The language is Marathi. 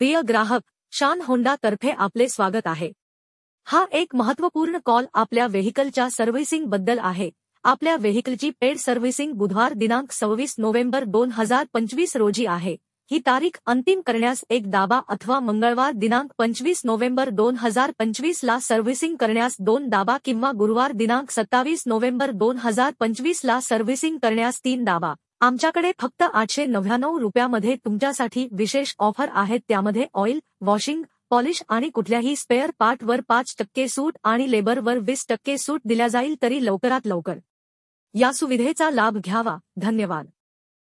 प्रिय ग्राहक, शान होंडा तर्फे आपले स्वागत आहे। हा एक महत्त्वपूर्ण कॉल आपल्या व्हेइकलच्या सर्व्हिसिंग बद्दल आहे। आपल्या व्हेइकलची पेड सर्व्हिसिंग बुधवार दिनांक 26 नोव्हेंबर 2025 रोजी आहे। ही तारीख अंतिम करण्यास एक दाबा अथवा मंगळवार दिनांक 25 नोव्हेंबर 2025 ला सर्व्हिसिंग करण्यास 2 दाबा किंवा गुरुवार दिनांक 27 नोव्हेंबर 2025 ला सर्व्हिसिंग करण्यास 3 दाबा। आमच्याकडे फक्त 899 रुपयामध्ये तुमच्यासाठी विशेष ऑफर आहेत, त्यामध्ये ऑइल, वॉशिंग, पॉलिश आणि कुठल्याही स्पेअर पार्टवर 5% सूट आणि लेबरवर 20% सूट दिल्या जाईल। तरी लवकरात लवकर या सुविधेचा लाभ घ्यावा। धन्यवाद।